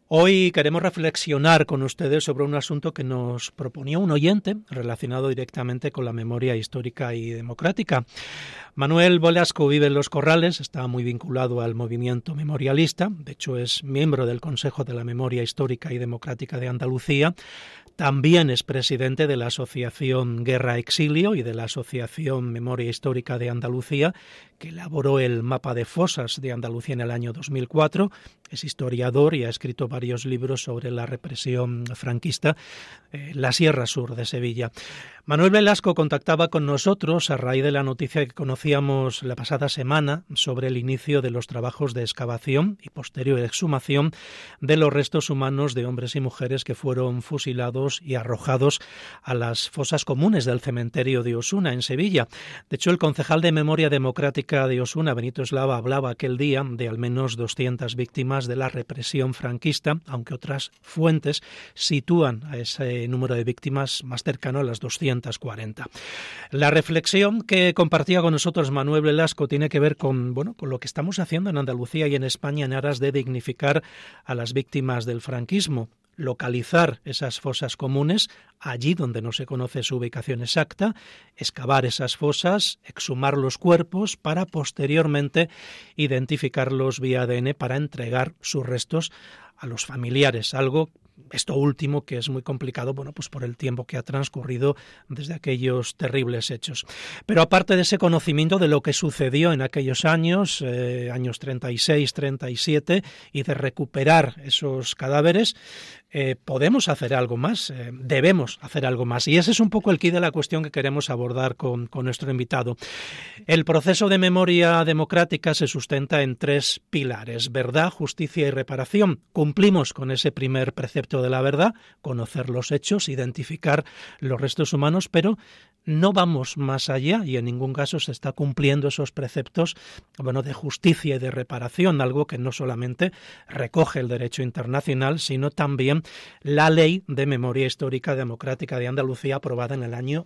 Hoy queremos reflexionar con ustedes sobre un asunto que nos proponía un oyente relacionado directamente con la memoria histórica y democrática. Manuel Velasco vive en Los Corrales, está muy vinculado al movimiento memorialista, de hecho es miembro del Consejo de la Memoria Histórica y Democrática de Andalucía. También es presidente de la Asociación Guerra Exilio y de la Asociación Memoria Histórica de Andalucía, que elaboró el mapa de fosas de Andalucía en el año 2004. Es historiador y ha escrito varios libros sobre la represión franquista en la Sierra Sur de Sevilla. Manuel Velasco contactaba con nosotros a raíz de la noticia que conocíamos la pasada semana sobre el inicio de los trabajos de excavación y posterior exhumación de los restos humanos de hombres y mujeres que fueron fusilados y arrojados a las fosas comunes del cementerio de Osuna, en Sevilla. De hecho, el concejal de Memoria Democrática de Osuna, Benito Eslava, hablaba aquel día de al menos 200 víctimas de la represión franquista, aunque otras fuentes sitúan a ese número de víctimas más cercano a las 240. La reflexión que compartía con nosotros Manuel Velasco tiene que ver con lo que estamos haciendo en Andalucía y en España en aras de dignificar a las víctimas del franquismo, localizar esas fosas comunes allí donde no se conoce su ubicación exacta, excavar esas fosas, exhumar los cuerpos para posteriormente identificarlos vía ADN para entregar sus restos a los familiares, algo esto último que es muy complicado, pues por el tiempo que ha transcurrido desde aquellos terribles hechos. Pero aparte de ese conocimiento de lo que sucedió en aquellos años, años 36, 37, y de recuperar esos cadáveres, podemos hacer algo más, debemos hacer algo más. Y ese es un poco el quid de la cuestión que queremos abordar con nuestro invitado. El proceso de memoria democrática se sustenta en 3 pilares: verdad, justicia y reparación. Cumplimos con ese primer precepto de la verdad, conocer los hechos, identificar los restos humanos, pero no vamos más allá y en ningún caso se está cumpliendo esos preceptos de justicia y de reparación, algo que no solamente recoge el derecho internacional, sino también la Ley de Memoria Histórica Democrática de Andalucía, aprobada en el año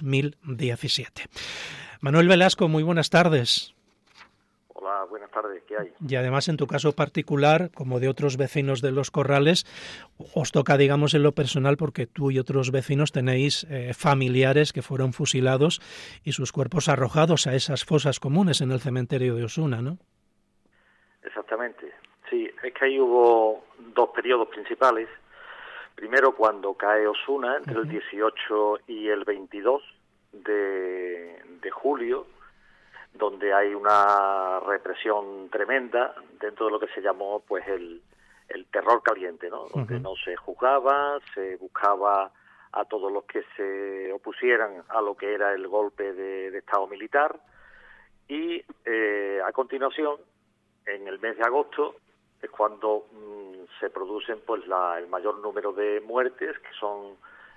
2017. Manuel Velasco, muy buenas tardes. Hola, buenas tardes, ¿qué hay? Y además, en tu caso particular, como de otros vecinos de Los Corrales, os toca, digamos, en lo personal, porque tú y otros vecinos tenéis familiares que fueron fusilados y sus cuerpos arrojados a esas fosas comunes en el cementerio de Osuna, ¿no? Exactamente, sí, es que ahí hubo 2 periodos principales. Primero, cuando cae Osuna, entre el 18 y el 22 de julio, donde hay una represión tremenda dentro de lo que se llamó pues el terror caliente, ¿no? Donde no se juzgaba, se buscaba a todos los que se opusieran a lo que era el golpe de Estado militar, y a continuación, en el mes de agosto, es cuando se producen pues el mayor número de muertes, que son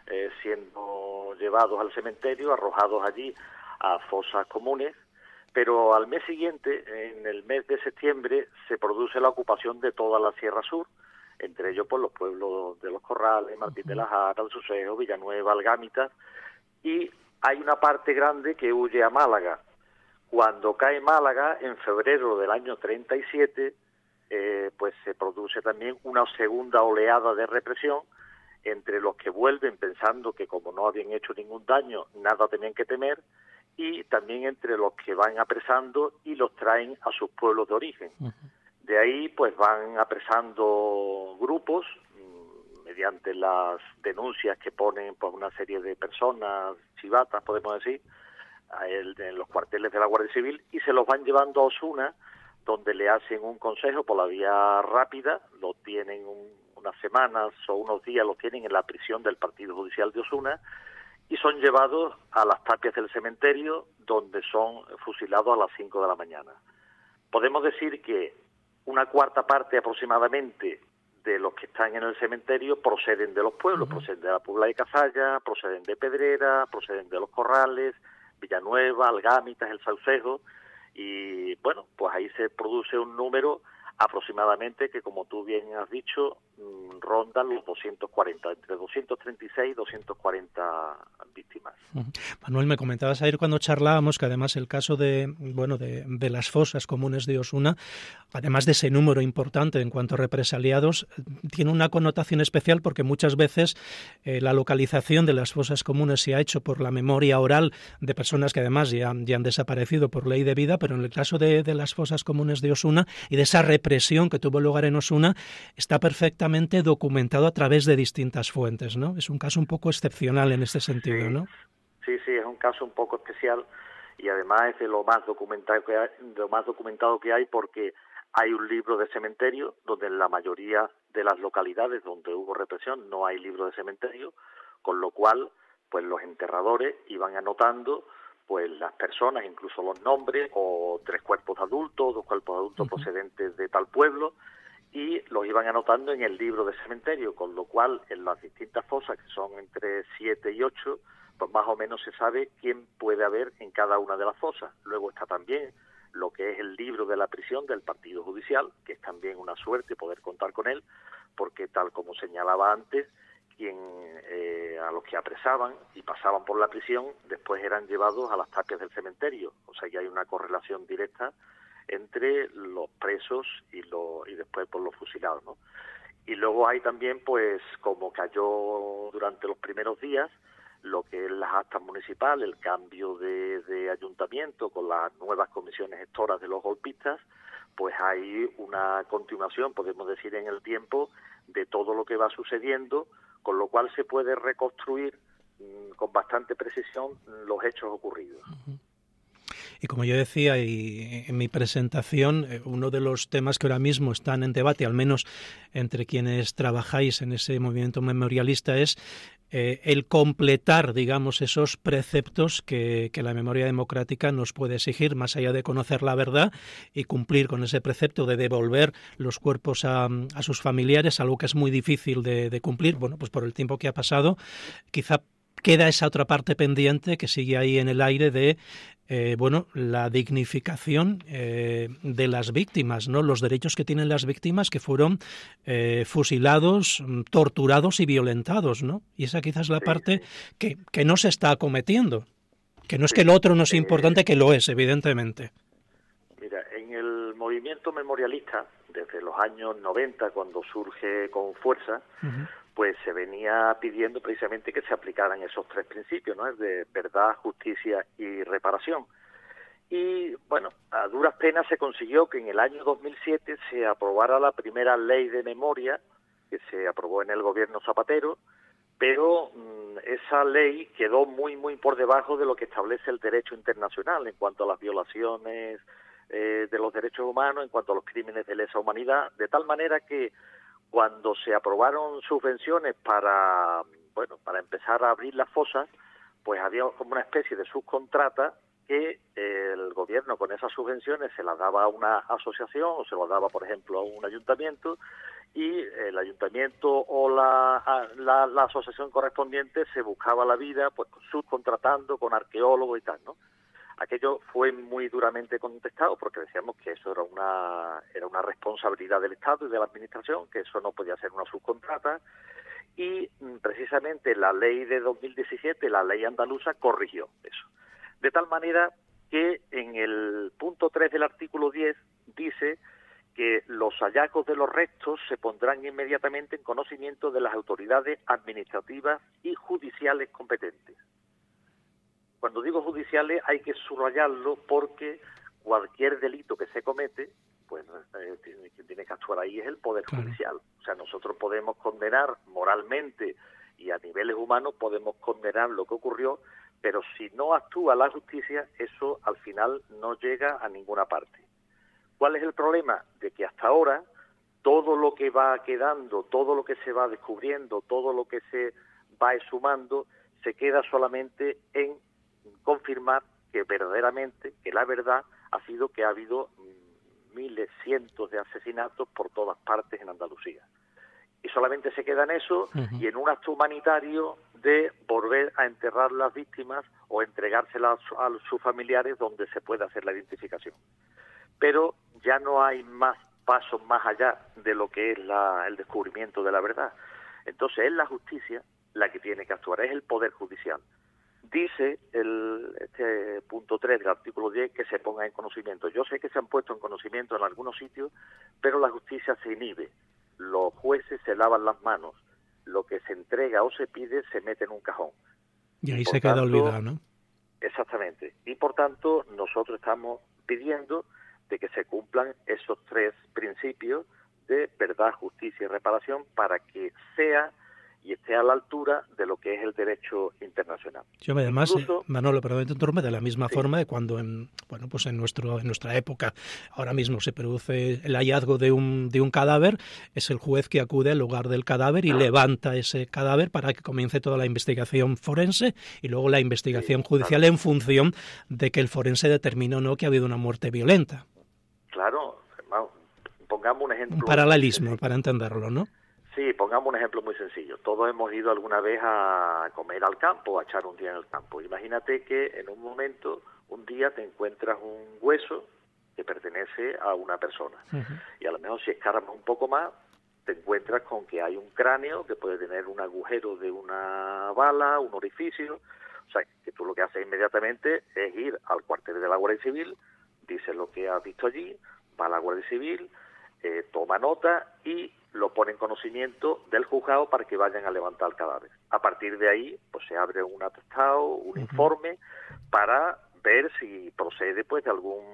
siendo llevados al cementerio, arrojados allí a fosas comunes. Pero al mes siguiente, en el mes de septiembre, se produce la ocupación de toda la Sierra Sur, entre ellos pues los pueblos de Los Corrales, Martín de la Jara, El Sucejo, Villanueva, Algámitas, y hay una parte grande que huye a Málaga. Cuando cae Málaga, en febrero del año 37, pues se produce también una segunda oleada de represión entre los que vuelven pensando que como no habían hecho ningún daño, nada tenían que temer, y también entre los que van apresando y los traen a sus pueblos de origen. De ahí pues van apresando grupos mediante las denuncias que ponen pues una serie de personas, chivatas podemos decir, en los cuarteles de la Guardia Civil, y se los van llevando a Osuna, donde le hacen un consejo por la vía rápida, lo tienen unas semanas o unos días, lo tienen en la prisión del Partido Judicial de Osuna, y son llevados a las tapias del cementerio, donde son fusilados a las 5 de la mañana. Podemos decir que una cuarta parte aproximadamente de los que están en el cementerio proceden de los pueblos, proceden de la Puebla de Cazalla, proceden de Pedrera, proceden de Los Corrales, Villanueva, Algámitas, El Saucejo, y bueno, pues ahí se produce un número aproximadamente, que como tú bien has dicho, rondan los 240, entre 236 y 240 víctimas. Manuel, me comentabas ayer cuando charlábamos que además el caso de las fosas comunes de Osuna, además de ese número importante en cuanto a represaliados, tiene una connotación especial porque muchas veces la localización de las fosas comunes se ha hecho por la memoria oral de personas que además ya han desaparecido por ley de vida, pero en el caso de las fosas comunes de Osuna y de esa represión que tuvo lugar en Osuna, está perfectamente documentado a través de distintas fuentes, ¿no? Es un caso un poco excepcional en este sentido, ¿no? Sí, es un caso un poco especial y además es de lo más documentado que hay, porque hay un libro de cementerio donde en la mayoría de las localidades donde hubo represión no hay libro de cementerio, con lo cual pues los enterradores iban anotando pues las personas, incluso los nombres, o 3 cuerpos adultos, 2 cuerpos adultos procedentes de tal pueblo, y los iban anotando en el libro de cementerio, con lo cual en las distintas fosas, que son entre 7 y 8, pues más o menos se sabe quién puede haber en cada una de las fosas. Luego está también lo que es el libro de la prisión del partido judicial, que es también una suerte poder contar con él, porque tal como señalaba antes, a los que apresaban y pasaban por la prisión, después eran llevados a las tapias del cementerio. O sea que hay una correlación directa entre los presos y después por los fusilados, ¿no? Y luego hay también, pues, como cayó durante los primeros días, lo que es las actas municipales, el cambio de ayuntamiento con las nuevas comisiones gestoras de los golpistas, pues hay una continuación, podemos decir, en el tiempo de todo lo que va sucediendo, con lo cual se puede reconstruir con bastante precisión los hechos ocurridos. Y como yo decía y en mi presentación, uno de los temas que ahora mismo están en debate, al menos entre quienes trabajáis en ese movimiento memorialista, es el completar, digamos, esos preceptos que la memoria democrática nos puede exigir, más allá de conocer la verdad y cumplir con ese precepto de devolver los cuerpos a sus familiares, algo que es muy difícil de cumplir, bueno, pues por el tiempo que ha pasado, quizá queda esa otra parte pendiente que sigue ahí en el aire de la dignificación de las víctimas, ¿no? Los derechos que tienen las víctimas que fueron fusilados, torturados y violentados, ¿no? Y esa quizás es la parte que no se está acometiendo. Que no es que lo otro no es importante, que lo es, evidentemente. Mira, en el movimiento memorialista, desde los años 90, cuando surge con fuerza, pues se venía pidiendo precisamente que se aplicaran esos 3 principios, ¿no? Es de verdad, justicia y reparación. Y, bueno, a duras penas se consiguió que en el año 2007 se aprobara la primera ley de memoria, que se aprobó en el gobierno Zapatero, pero esa ley quedó muy, muy por debajo de lo que establece el derecho internacional en cuanto a las violaciones de los derechos humanos, en cuanto a los crímenes de lesa humanidad, de tal manera que cuando se aprobaron subvenciones para empezar a abrir las fosas, pues había como una especie de subcontrata que el gobierno con esas subvenciones se las daba a una asociación o se las daba, por ejemplo, a un ayuntamiento, y el ayuntamiento o la asociación correspondiente se buscaba la vida pues subcontratando con arqueólogos y tal, ¿no? Aquello fue muy duramente contestado porque decíamos que eso era una responsabilidad del Estado y de la Administración, que eso no podía ser una subcontrata, y precisamente la ley de 2017, la ley andaluza, corrigió eso. De tal manera que en el punto 3 del artículo 10 dice que los hallazgos de los restos se pondrán inmediatamente en conocimiento de las autoridades administrativas y judiciales competentes. Cuando digo judiciales hay que subrayarlo porque cualquier delito que se comete, pues quien tiene que actuar ahí es el Poder Judicial. O sea, nosotros podemos condenar moralmente y a niveles humanos podemos condenar lo que ocurrió, pero si no actúa la justicia, eso al final no llega a ninguna parte. ¿Cuál es el problema? De que hasta ahora todo lo que va quedando, todo lo que se va descubriendo, todo lo que se va exhumando, se queda solamente en confirmar que verdaderamente, que la verdad ha sido que ha habido miles, cientos de asesinatos por todas partes en Andalucía. Y solamente se queda en eso y en un acto humanitario de volver a enterrar las víctimas o entregárselas a sus familiares donde se pueda hacer la identificación. Pero ya no hay más pasos más allá de lo que es el descubrimiento de la verdad. Entonces es la justicia la que tiene que actuar, es el Poder Judicial. Dice este punto 3 del artículo 10 que se ponga en conocimiento. Yo sé que se han puesto en conocimiento en algunos sitios, pero la justicia se inhibe. Los jueces se lavan las manos. Lo que se entrega o se pide se mete en un cajón. Y ahí se queda olvidado, ¿no? Exactamente. Y por tanto, nosotros estamos pidiendo de que se cumplan esos 3 principios de verdad, justicia y reparación para que sea y esté a la altura de lo que es el derecho internacional. Yo además, Incluso, Manolo, perdón, de la misma sí, forma de cuando en nuestra época ahora mismo se produce el hallazgo de un cadáver, es el juez que acude al lugar del cadáver y levanta ese cadáver para que comience toda la investigación forense y luego la investigación judicial, claro, en función de que el forense determinó o no que ha habido una muerte violenta. Claro, pongamos un ejemplo. Un paralelismo para entenderlo, ¿no? Sí, pongamos un ejemplo muy sencillo. Todos hemos ido alguna vez a comer al campo, a echar un día en el campo. Imagínate que en un momento, un día te encuentras un hueso que pertenece a una persona. Uh-huh. Y a lo mejor si escarbas un poco más, te encuentras con que hay un cráneo que puede tener un agujero de una bala, un orificio. O sea, que tú lo que haces inmediatamente es ir al cuartel de la Guardia Civil, dices lo que has visto allí, va a la Guardia Civil, toma nota y lo pone en conocimiento del juzgado para que vayan a levantar el cadáver. A partir de ahí, pues se abre un atestado, un informe, para ver si procede pues de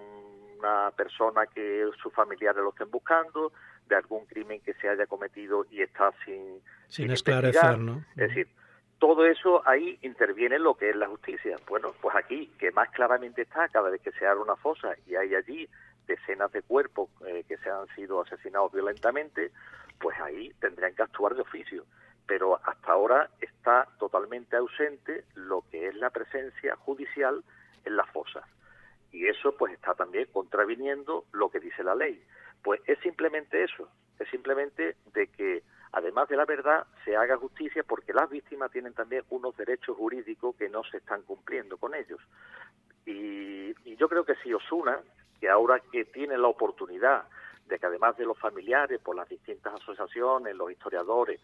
alguna persona que sus familiares lo estén buscando, de algún crimen que se haya cometido y está sin esclarecer, ¿no? Es decir, todo eso ahí interviene lo que es la justicia. Bueno, pues aquí, que más claramente está, cada vez que se abre una fosa y hay allí decenas de cuerpos que se han sido asesinados violentamente, pues ahí tendrían que actuar de oficio. Pero hasta ahora está totalmente ausente lo que es la presencia judicial en las fosas. Y eso pues está también contraviniendo lo que dice la ley. Pues es simplemente eso, es simplemente de que además de la verdad se haga justicia, porque las víctimas tienen también unos derechos jurídicos que no se están cumpliendo con ellos. Y yo creo que si Osuna, que ahora que tiene la oportunidad de que además de los familiares, por las distintas asociaciones, los historiadores,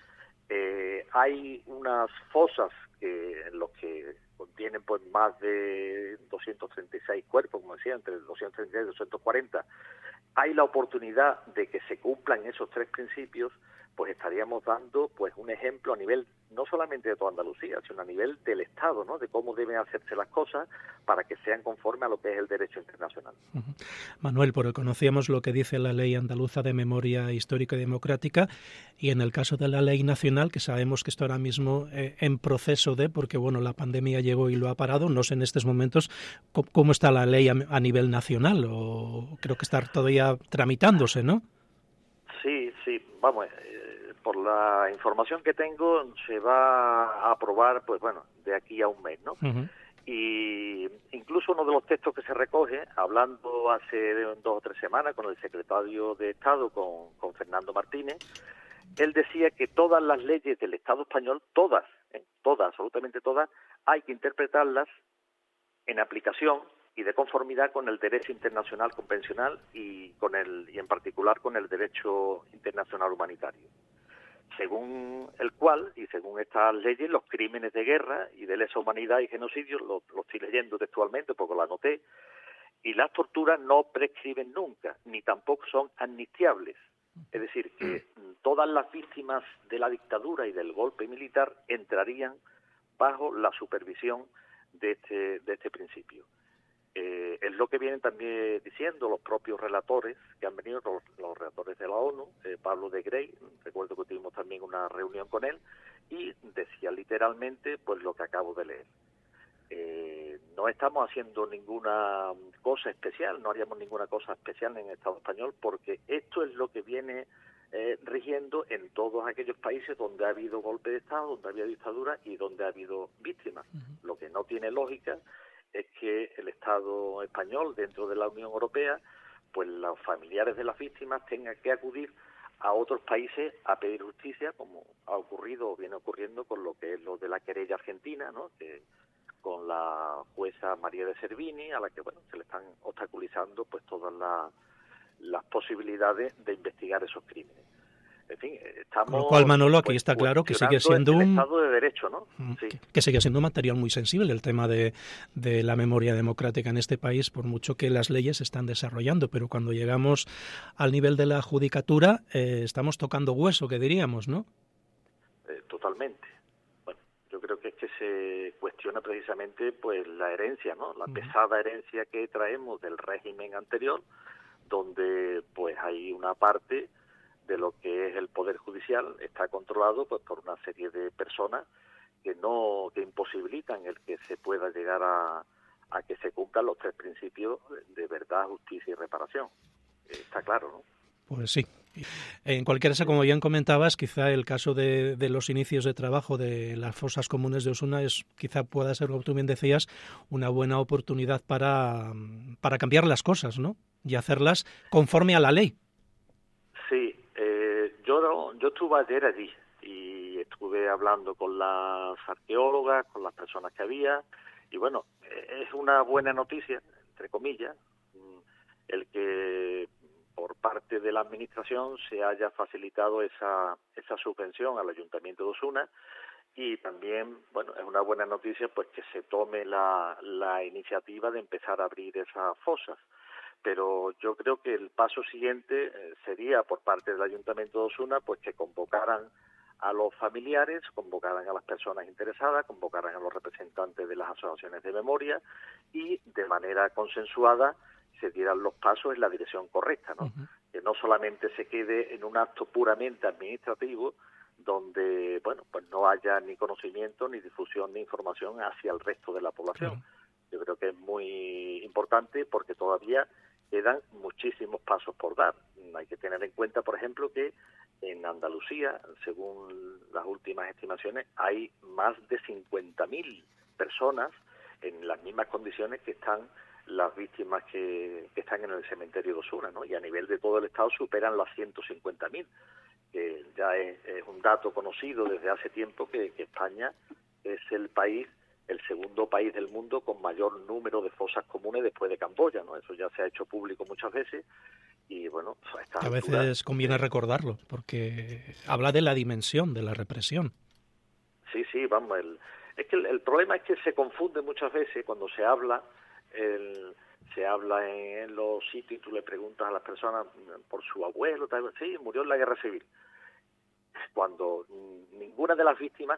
hay unas fosas en los que contienen pues más de 236 cuerpos, como decía, entre 236 y 240, hay la oportunidad de que se cumplan esos 3 principios, pues estaríamos dando pues un ejemplo a nivel no solamente de toda Andalucía, sino a nivel del Estado, ¿no? De cómo deben hacerse las cosas para que sean conformes a lo que es el derecho internacional. Uh-huh. Manuel, porque conocíamos lo que dice la ley andaluza de memoria histórica y democrática, y en el caso de la ley nacional, que sabemos que está ahora mismo en proceso porque bueno, la pandemia llegó y lo ha parado, no sé en estos momentos cómo está la ley a nivel nacional, o creo que está todavía tramitándose, ¿no? Sí, vamos, por la información que tengo se va a aprobar, pues bueno, de aquí a un mes, ¿no? Uh-huh. Y incluso uno de los textos que se recoge, hablando hace 2 o 3 semanas con el secretario de Estado, con Fernando Martínez, él decía que todas las leyes del Estado español, todas, absolutamente todas, hay que interpretarlas en aplicación y de conformidad con el derecho internacional convencional y en particular con el derecho internacional humanitario, según el cual y según estas leyes los crímenes de guerra y de lesa humanidad y genocidio, lo estoy leyendo textualmente porque lo anoté, y las torturas no prescriben nunca ni tampoco son amnistiables. Es decir, que todas las víctimas de la dictadura y del golpe militar entrarían bajo la supervisión de este principio. Es lo que vienen también diciendo los propios relatores que han venido, los relatores de la ONU, Pablo de Grey, recuerdo que tuvimos también una reunión con él, y decía literalmente pues lo que acabo de leer. No estamos haciendo ninguna cosa especial, no haríamos ninguna cosa especial en el Estado español, porque esto es lo que viene rigiendo en todos aquellos países donde ha habido golpe de Estado, donde ha habido dictadura y donde ha habido víctimas. Uh-huh. Lo que no tiene lógica es que el Estado español, dentro de la Unión Europea, pues los familiares de las víctimas tengan que acudir a otros países a pedir justicia, como ha ocurrido o viene ocurriendo con lo que es lo de la querella argentina, ¿no? Que con la jueza María de Servini, a la que bueno se le están obstaculizando pues todas las posibilidades de investigar esos crímenes. En fin, estamos... Con lo cual, Manolo, aquí está claro que sigue siendo el Estado de Derecho, ¿no? Sí. Que sigue siendo un material muy sensible el tema de la memoria democrática en este país, por mucho que las leyes se están desarrollando, pero cuando llegamos al nivel de la judicatura, estamos tocando hueso, que diríamos, ¿no? Totalmente. Bueno, yo creo que es que se cuestiona precisamente pues la herencia, ¿no? La pesada herencia que traemos del régimen anterior, donde pues hay una parte de lo que es el Poder Judicial está controlado pues por una serie de personas que imposibilitan el que se pueda llegar a que se cumplan los 3 principios de verdad, justicia y reparación. Está claro, ¿no? Pues sí. En cualquier caso, como bien comentabas, quizá el caso de los inicios de trabajo de las fosas comunes de Osuna quizá pueda ser, como tú bien decías, una buena oportunidad para cambiar las cosas, ¿no? Y hacerlas conforme a la ley. Sí, yo estuve ayer allí y estuve hablando con las arqueólogas, con las personas que había, y bueno, es una buena noticia, entre comillas, el que por parte de la Administración se haya facilitado esa subvención al Ayuntamiento de Osuna, y también, bueno, es una buena noticia pues que se tome la iniciativa de empezar a abrir esas fosas. Pero yo creo que el paso siguiente sería por parte del Ayuntamiento de Osuna pues que convocaran a los familiares, convocaran a las personas interesadas, convocaran a los representantes de las asociaciones de memoria y de manera consensuada se dieran los pasos en la dirección correcta, ¿no? Que no solamente se quede en un acto puramente administrativo donde, bueno, pues no haya ni conocimiento, ni difusión, ni información hacia el resto de la población. Yo creo que es muy importante porque todavía quedan muchísimos pasos por dar. Hay que tener en cuenta, por ejemplo, que en Andalucía, según las últimas estimaciones, hay más de 50.000 personas en las mismas condiciones que están las víctimas que están en el cementerio de Osuna, ¿no? Y a nivel de todo el Estado superan las 150.000, que ya es un dato conocido desde hace tiempo que España es el segundo país del mundo con mayor número de fosas comunes después de Camboya, ¿no? Eso ya se ha hecho público muchas veces y, bueno, a veces conviene recordarlo porque habla de la dimensión de la represión. Sí, vamos, es que el problema es que se confunde muchas veces cuando se habla en los sitios y tú le preguntas a las personas por su abuelo, tal, sí, murió en la Guerra Civil. Cuando ninguna de las víctimas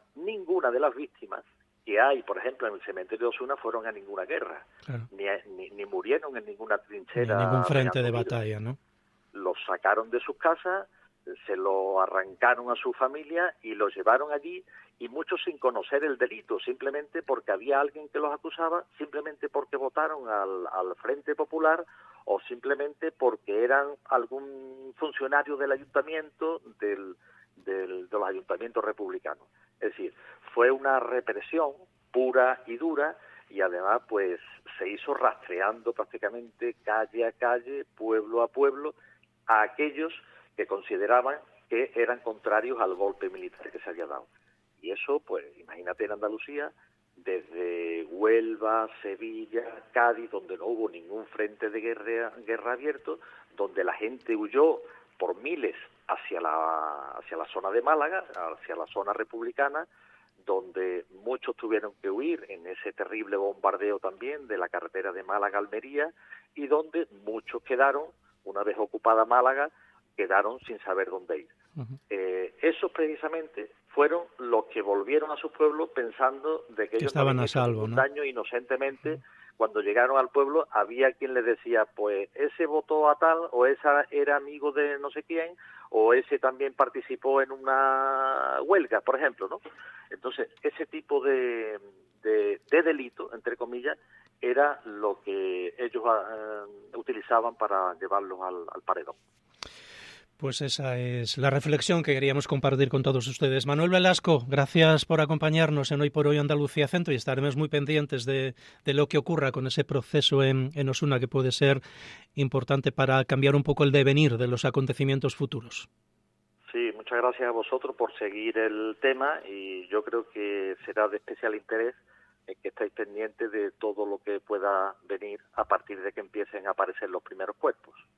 que hay, por ejemplo, en el cementerio de Osuna fueron a ninguna guerra, claro. ni murieron en ninguna trinchera. Ni en ningún frente de batalla, ¿no? Los sacaron de sus casas, se lo arrancaron a su familia y los llevaron allí, y muchos sin conocer el delito, simplemente porque había alguien que los acusaba, simplemente porque votaron al Frente Popular o simplemente porque eran algún funcionario del ayuntamiento, de los ayuntamientos republicanos. Es decir, fue una represión pura y dura y además pues se hizo rastreando prácticamente calle a calle, pueblo a pueblo, a aquellos que consideraban que eran contrarios al golpe militar que se había dado. Y eso, pues, imagínate en Andalucía, desde Huelva, Sevilla, Cádiz, donde no hubo ningún frente de guerra abierto, donde la gente huyó por miles hacia la zona de Málaga, hacia la zona republicana, donde muchos tuvieron que huir en ese terrible bombardeo también de la carretera de Málaga a Almería, y donde muchos quedaron, una vez ocupada Málaga, quedaron sin saber dónde ir. Esos precisamente fueron los que volvieron a su pueblo pensando de que ellos estaban no a salvo, ningún ¿no? daño inocentemente. Cuando llegaron al pueblo había quien les decía, pues ese votó a tal, o esa era amigo de no sé quién, o ese también participó en una huelga, por ejemplo, ¿no? Entonces, ese tipo de delito, entre comillas, era lo que ellos utilizaban para llevarlos al paredón. Pues esa es la reflexión que queríamos compartir con todos ustedes. Manuel Velasco, gracias por acompañarnos en Hoy por Hoy Andalucía Centro, y estaremos muy pendientes de lo que ocurra con ese proceso en Osuna, que puede ser importante para cambiar un poco el devenir de los acontecimientos futuros. Sí, muchas gracias a vosotros por seguir el tema, y yo creo que será de especial interés que estéis pendientes de todo lo que pueda venir a partir de que empiecen a aparecer los primeros cuerpos.